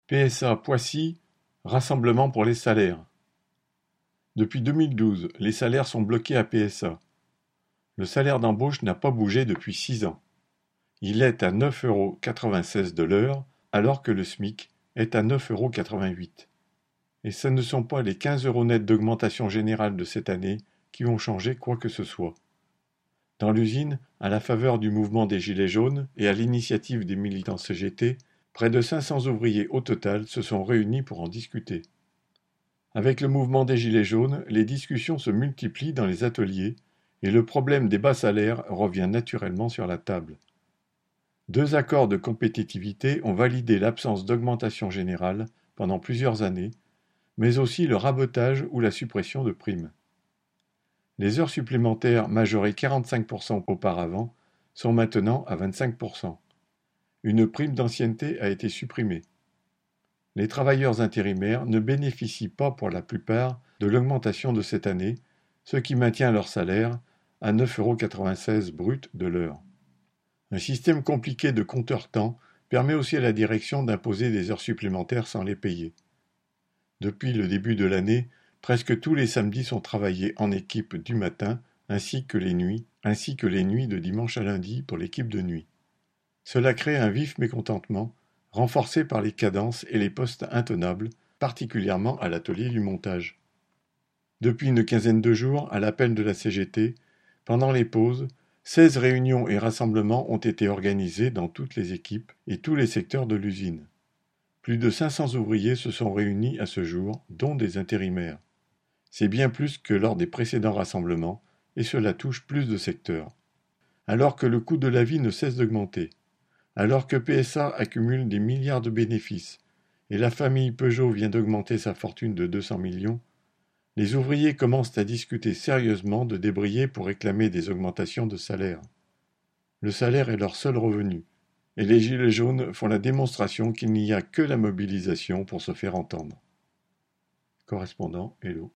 PSA Poissy, Rassemblement pour les salaires. Depuis 2012, les salaires sont bloqués à PSA. Le salaire d'embauche n'a pas bougé depuis 6 ans. Il est à 9,96 € de l'heure, alors que le SMIC est à 9,88 €. Et ce ne sont pas les 15 € nets d'augmentation générale de cette année qui vont changer quoi que ce soit. Dans l'usine, à la faveur du mouvement des Gilets jaunes et à l'initiative des militants CGT, près de 500 ouvriers au total se sont réunis pour en discuter. Avec le mouvement des Gilets jaunes, les discussions se multiplient dans les ateliers et le problème des bas salaires revient naturellement sur la table. 2 accords de compétitivité ont validé l'absence d'augmentation générale pendant plusieurs années, mais aussi le rabotage ou la suppression de primes. Les heures supplémentaires majorées 45% auparavant sont maintenant à 25%. Une prime d'ancienneté a été supprimée. Les travailleurs intérimaires ne bénéficient pas pour la plupart de l'augmentation de cette année, ce qui maintient leur salaire à 9,96 € brut de l'heure. Un système compliqué de compteur-temps permet aussi à la direction d'imposer des heures supplémentaires sans les payer. Depuis le début de l'année, presque tous les samedis sont travaillés en équipe du matin ainsi que les nuits de dimanche à lundi pour l'équipe de nuit. Cela crée un vif mécontentement, renforcé par les cadences et les postes intenables, particulièrement à l'atelier du montage. Depuis une quinzaine de jours, à l'appel de la CGT, pendant les pauses, 16 réunions et rassemblements ont été organisés dans toutes les équipes et tous les secteurs de l'usine. Plus de 500 ouvriers se sont réunis à ce jour, dont des intérimaires. C'est bien plus que lors des précédents rassemblements, et cela touche plus de secteurs. Alors que le coût de la vie ne cesse d'augmenter, alors que PSA accumule des milliards de bénéfices et la famille Peugeot vient d'augmenter sa fortune de 200 millions, les ouvriers commencent à discuter sérieusement de débrayer pour réclamer des augmentations de salaire. Le salaire est leur seul revenu, et les Gilets jaunes font la démonstration qu'il n'y a que la mobilisation pour se faire entendre. Correspondant Hello.